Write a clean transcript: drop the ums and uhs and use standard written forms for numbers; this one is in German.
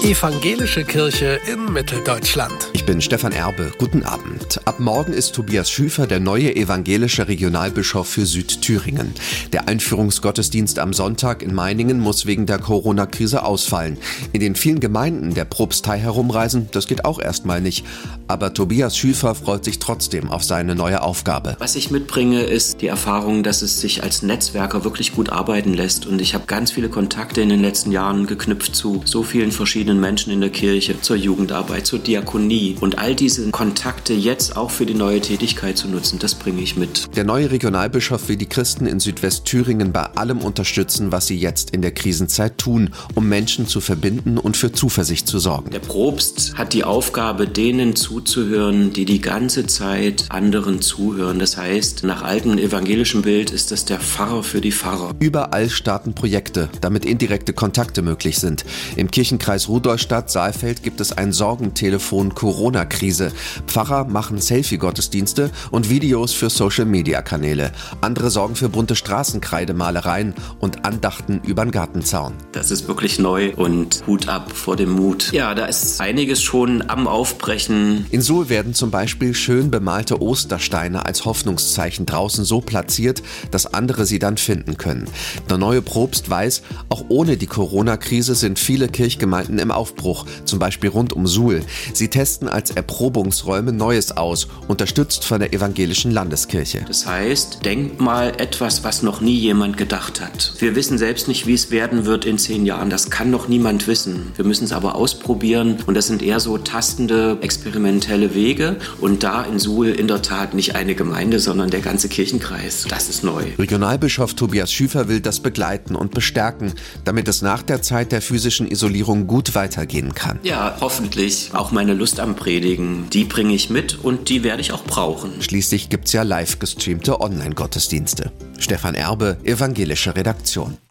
Evangelische Kirche in Mitteldeutschland. Ich bin Stefan Erbe. Guten Abend. Ab morgen ist Tobias Schüfer der neue evangelische Regionalbischof für Südthüringen. Der Einführungsgottesdienst am Sonntag in Meiningen muss wegen der Corona-Krise ausfallen. In den vielen Gemeinden der Propstei herumreisen, das geht auch erstmal nicht. Aber Tobias Schüfer freut sich trotzdem auf seine neue Aufgabe. Was ich mitbringe, ist die Erfahrung, dass es sich als Netzwerker wirklich gut arbeiten lässt. Und ich habe ganz viele Kontakte in den letzten Jahren geknüpft zu so vielen verschiedenen Menschen in der Kirche, zur Jugendarbeit, zur Diakonie. Und all diese Kontakte jetzt auch für die neue Tätigkeit zu nutzen, das bringe ich mit. Der neue Regionalbischof will die Christen in Südwestthüringen bei allem unterstützen, was sie jetzt in der Krisenzeit tun, um Menschen zu verbinden und für Zuversicht zu sorgen. Der Propst hat die Aufgabe, denen zuzuhören, die die ganze Zeit anderen zuhören. Das heißt, nach altem evangelischem Bild ist das der Pfarrer für die Pfarrer. Überall starten Projekte, damit indirekte Kontakte möglich sind. Im Kirchenkreis Rudolstadt-Saalfeld gibt es ein Sorgentelefon Corona-Krise. Pfarrer machen Selfie-Gottesdienste und Videos für Social-Media-Kanäle. Andere sorgen für bunte Straßenkreidemalereien und Andachten übern Gartenzaun. Das ist wirklich neu und Hut ab vor dem Mut. Ja, da ist einiges schon am Aufbrechen. In Suhl werden zum Beispiel schön bemalte Ostersteine als Hoffnungszeichen draußen so platziert, dass andere sie dann finden können. Der neue Propst weiß, auch ohne die Corona-Krise sind viele Kirchgemeinden im Aufbruch, zum Beispiel rund um Suhl. Sie testen als Erprobungsräume Neues aus, unterstützt von der evangelischen Landeskirche. Das heißt, denkt mal etwas, was noch nie jemand gedacht hat. Wir wissen selbst nicht, wie es werden wird in 10 Jahren. Das kann noch niemand wissen. Wir müssen es aber ausprobieren und das sind eher so tastende, experimentelle Wege. Und da in Suhl in der Tat nicht eine Gemeinde, sondern der ganze Kirchenkreis. Das ist neu. Regionalbischof Tobias Schüfer will das begleiten und bestärken, damit es nach der Zeit der physischen Isolierung gut weitergehen kann. Ja, hoffentlich. Auch meine Lust am Predigen, die bringe ich mit und die werde ich auch brauchen. Schließlich gibt's ja live gestreamte Online-Gottesdienste. Stefan Erbe, evangelische Redaktion.